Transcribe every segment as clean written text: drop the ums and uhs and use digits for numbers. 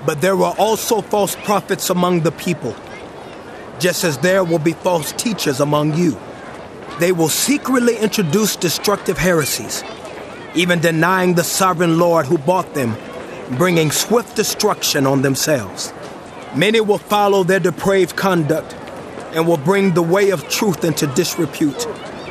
But there were also false prophets among the people, just as there will be false teachers among you. They will secretly introduce destructive heresies, even denying the sovereign Lord who bought them, bringing swift destruction on themselves. Many will follow their depraved conduct and will bring the way of truth into disrepute.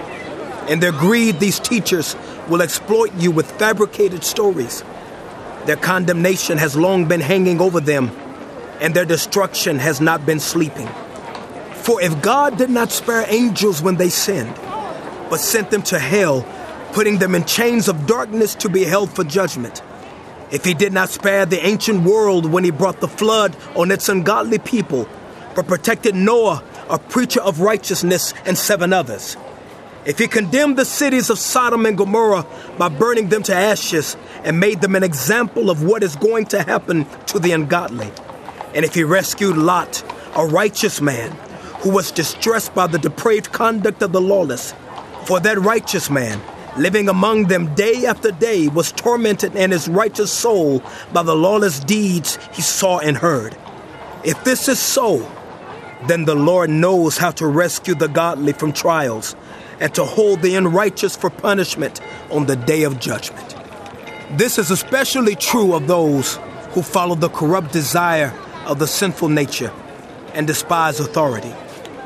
In their greed, these teachers will exploit you with fabricated stories. Their condemnation has long been hanging over them, and their destruction has not been sleeping. For if God did not spare angels when they sinned, but sent them to hell, putting them in chains of darkness to be held for judgment, if he did not spare the ancient world when he brought the flood on its ungodly people, but protected Noah, a preacher of righteousness, and 7 others, if he condemned the cities of Sodom and Gomorrah by burning them to ashes and made them an example of what is going to happen to the ungodly, and if he rescued Lot, a righteous man, who was distressed by the depraved conduct of the lawless, for that righteous man, living among them day after day, was tormented in his righteous soul by the lawless deeds he saw and heard. If this is so, then the Lord knows how to rescue the godly from trials and to hold the unrighteous for punishment on the day of judgment. This is especially true of those who follow the corrupt desire of the sinful nature and despise authority.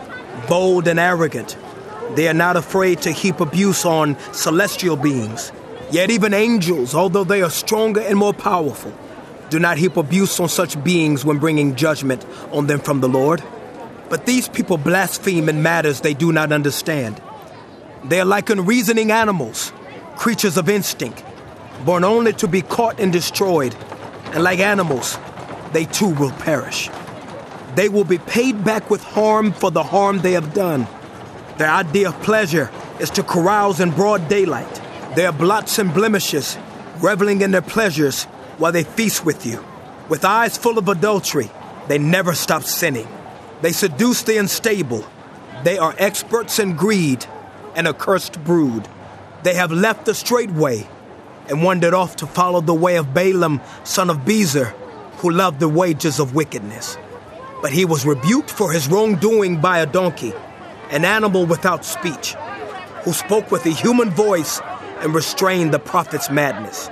Bold and arrogant, they are not afraid to heap abuse on celestial beings. Yet even angels, although they are stronger and more powerful, do not heap abuse on such beings when bringing judgment on them from the Lord. But these people blaspheme in matters they do not understand. They are like unreasoning animals, creatures of instinct, born only to be caught and destroyed. And like animals, they too will perish. They will be paid back with harm for the harm they have done. Their idea of pleasure is to carouse in broad daylight. They are blots and blemishes, reveling in their pleasures while they feast with you. With eyes full of adultery, they never stop sinning. They seduce the unstable. They are experts in greed, an accursed brood. They have left the straight way and wandered off to follow the way of Balaam, son of Bezer, who loved the wages of wickedness. But he was rebuked for his wrongdoing by a donkey, an animal without speech, who spoke with a human voice and restrained the prophet's madness.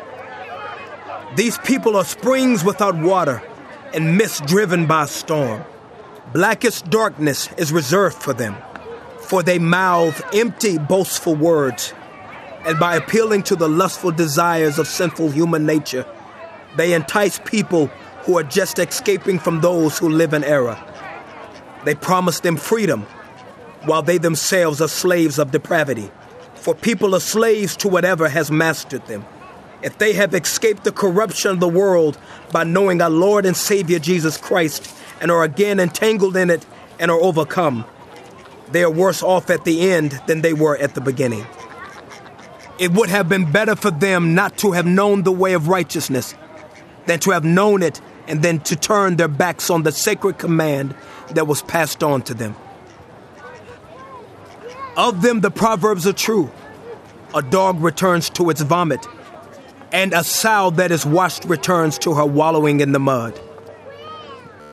These people are springs without water and mist driven by a storm. Blackest darkness is reserved for them, for they mouth empty, boastful words, and by appealing to the lustful desires of sinful human nature, they entice people who are just escaping from those who live in error. They promise them freedom, while they themselves are slaves of depravity. For people are slaves to whatever has mastered them. If they have escaped the corruption of the world by knowing our Lord and Savior Jesus Christ and are again entangled in it and are overcome, they are worse off at the end than they were at the beginning. It would have been better for them not to have known the way of righteousness than to have known it and then to turn their backs on the sacred command that was passed on to them. Of them the proverbs are true. A dog returns to its vomit, and a sow that is washed returns to her wallowing in the mud.